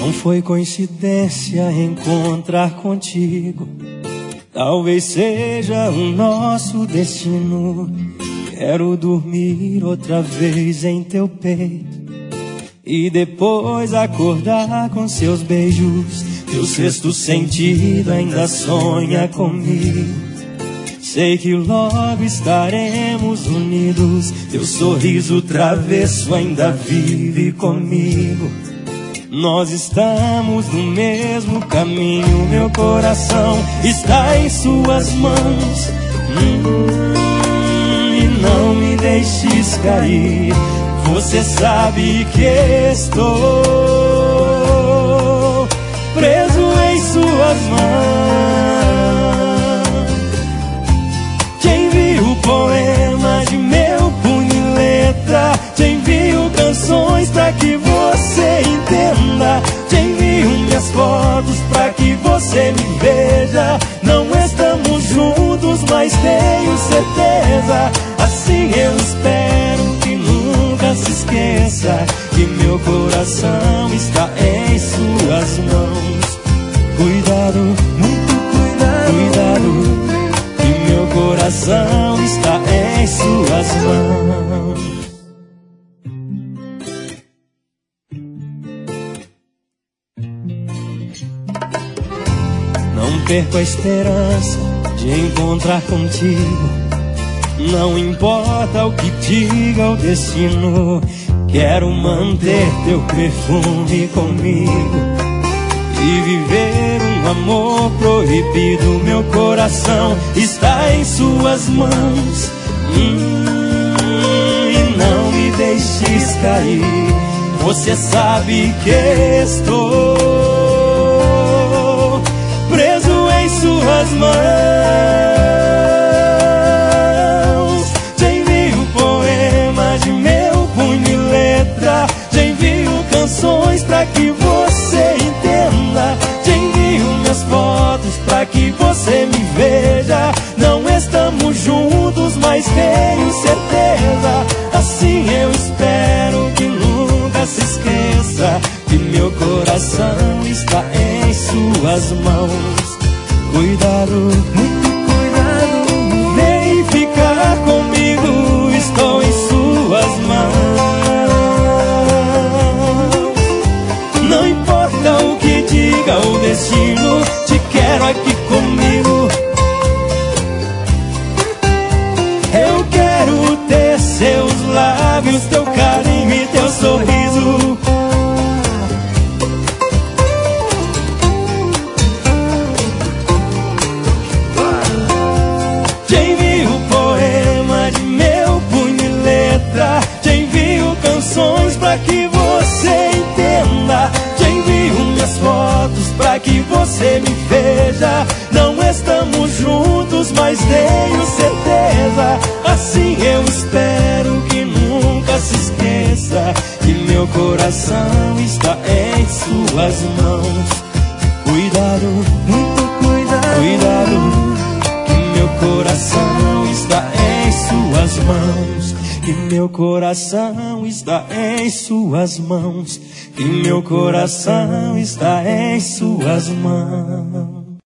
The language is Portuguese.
Não foi coincidência encontrar contigo. Talvez seja o nosso destino. Quero dormir outra vez em teu peito e depois acordar com seus beijos. Teu sexto sentido ainda sonha comigo. Sei que logo estaremos unidos. Teu sorriso travesso ainda vive comigo. Nós estamos no mesmo caminho. Meu coração está em suas mãos. E não me deixes cair. Você sabe que estou preso em suas mãos. Te envio poemas de meu punho e letra. Te envio canções pra que você entenda. Te envio minhas fotos pra que você me veja. Não estamos juntos, mas tenho certeza. Assim eu espero que nunca se esqueça que meu coração está em suas mãos. Cuidado, muito cuidado, cuidado, que meu coração está em suas mãos. Não perco a esperança de encontrar contigo. Não importa o que diga o destino. Quero manter teu perfume comigo e viver um amor proibido. Meu coração está em suas mãos. E não me deixes cair. Você sabe que estou preso em suas mãos. Te envio poemas de meu punho e letra. Te envio canções pra que você entenda. Te envio minhas fotos pra que você me veja. Não estamos juntos, mas tenho certeza. Assim eu espero que nunca se esqueça que meu coração está em suas mãos. Cuidado, muito cuidado, vem ficar comigo. Estou em suas mãos. Não importa o que diga o destino, te quero aqui comigo. Eu quero ter seus lábios, teu carinho e teu sorriso. Te envio poema de meu punho e letra. Te envio canções pra que você entenda. Te envio minhas fotos pra que você me veja. Não estamos juntos, mas tenho certeza. Assim eu espero que nunca se esqueça que meu coração está em suas mãos. Cuidado, muito cuidado, cuidado, que meu coração está em suas mãos. Que meu coração está em suas mãos. Que meu coração está em suas mãos.